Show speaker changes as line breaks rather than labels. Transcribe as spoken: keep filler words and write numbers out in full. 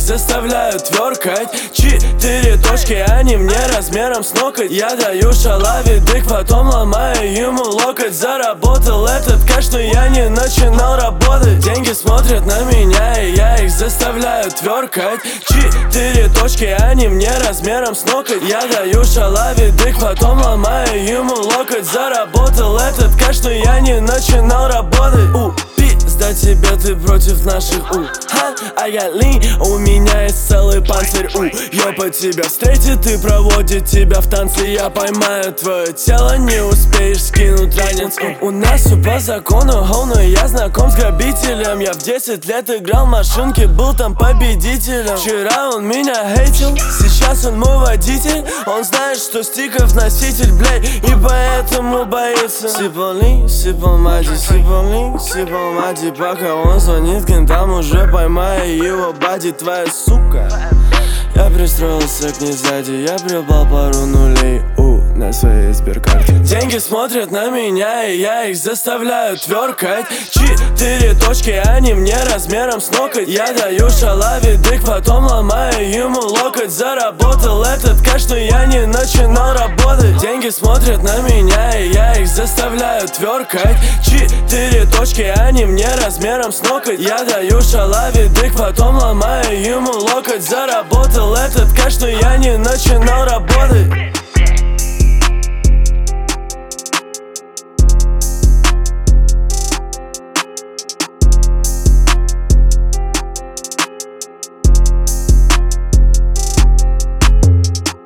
заставляю тверкать. Четыре точки, они мне размером с ноготь. Я даю шалаве дык, потом ломаю ему локоть. Заработал этот кэш, но я не начинал работать. Деньги смотрят на меня, и я их заставляю тверкать. Четыре точки, они мне размером с ноготь. Я даю шалаве дык, потом ломаю ему локоть. Заработал этот кэш, но я не начинал работать. У, пизда тебе, ты против наших у. I got lean, у меня есть целый панцирь у. Ёпа тебя встретит и проводит тебя в танце. Я поймаю твое тело, не успеешь скинуть ранец. У, у нас все по закону, хоу, но я знаком с грабителем. Я в десять лет играл в машинки, был там победителем. Вчера он меня хейтил, сейчас он мой водитель. Он знает, что стиков носитель, блядь, и поэтому боится. Сипал лин, сипал мади, сипал лин, сипал мади. Пока он звонит кентам, уже поймаю его бади, твоя сука. Я пристроился к ней сзади, я прибал пару нулей у, на своей сберкарте. Деньги смотрят на меня, и я их заставляю тверкать. Четыре точки, они мне размером с ноготь. Я даю шалаве дык, потом ломаю ему локоть. Заработал этот кэш, но я не начинал работать. Деньги смотрят на меня, и я их заставляю тверкать. Четыре точки, они мне размером с ноготь. Я даю шалаве дык, потом ломаю ему локоть. Заработал этот кэш, но я не начинал работать.